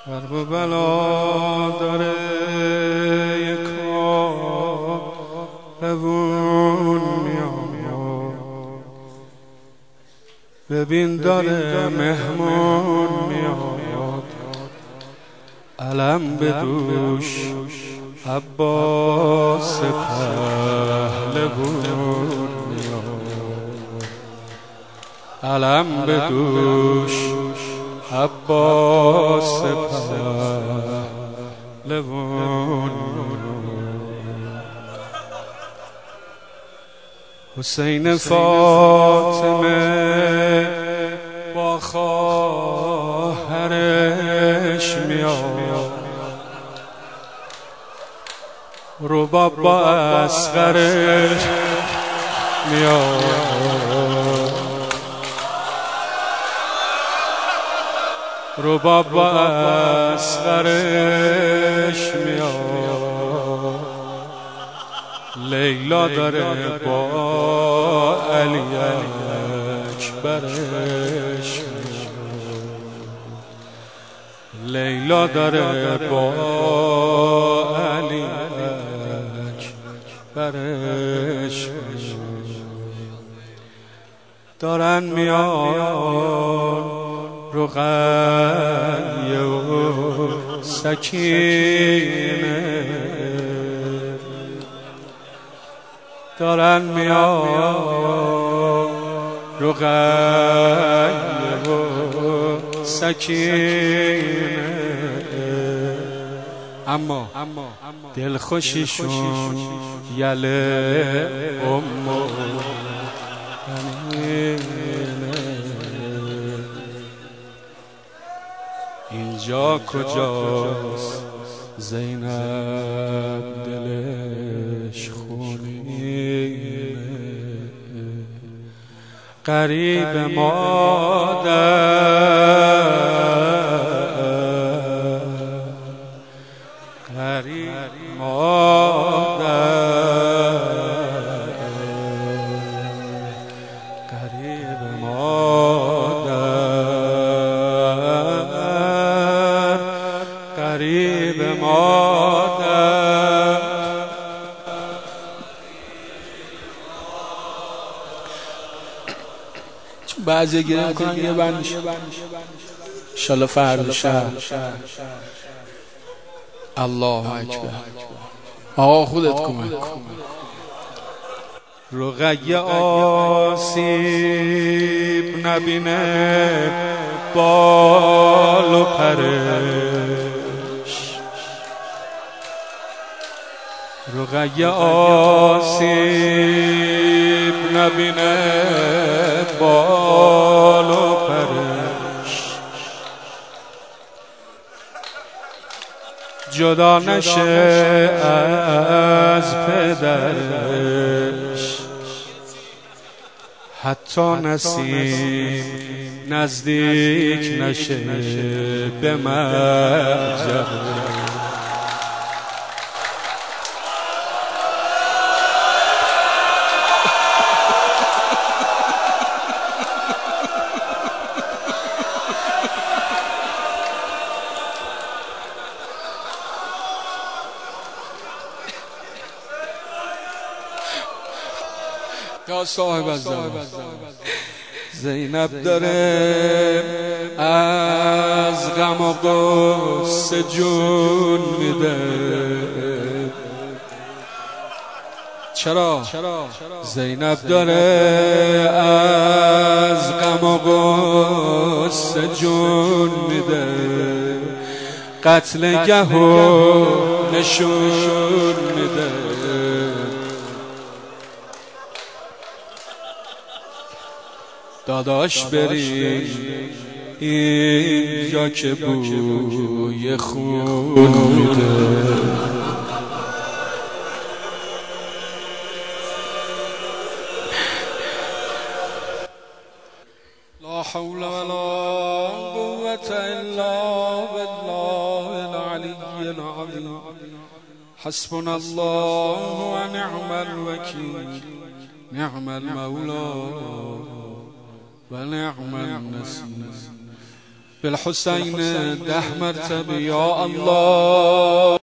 حرب و بلا داره یک کاروون میاد، ببین داره مهمون میاد، علم به دوش عباس پهلوون میاد، علم به دوش عباس پهلوون. حسین فاطمه با خواهرش میاد، رباب با اصغرش میاد، رباب با اصغرش میاد، لیلا داره با علی اکبرش میاد، لیلا داره با علی اکبرش میاد. دارن میان رقیه و سکینه، دارن میان رقیه و سکینه، اما دلخوشیشون یله امو اینجا کجاست زینب دلش خونینه، غریب مادر، غریب مادر، غریب مادر، غریب مادر. چون بعضی گریه میکنن یه بندش انشالله فردا شب. الله اکبر. آقا خودت کمک کن. رقیه آسیب نبینه بال و پرش، رقیه آسیب نبینه بال و پرش، جدا نشه از پدرش، حتی نسیم نزدیک نشه به مرجع. یا صاحب الزمان، زینب داره از غم و غصه جون میده. چرا؟ زینب داره از غم و غصه جون میده، قتلگه و نشون میده. داداش بری اینجا که بوی خون میده، لا حول ولا قوة الا بالله العلی العظیم، حسبنا الله ونعم الوکیل، نعم المولى و نعم النصیر. بالحسین 10 مرتبه یا الله.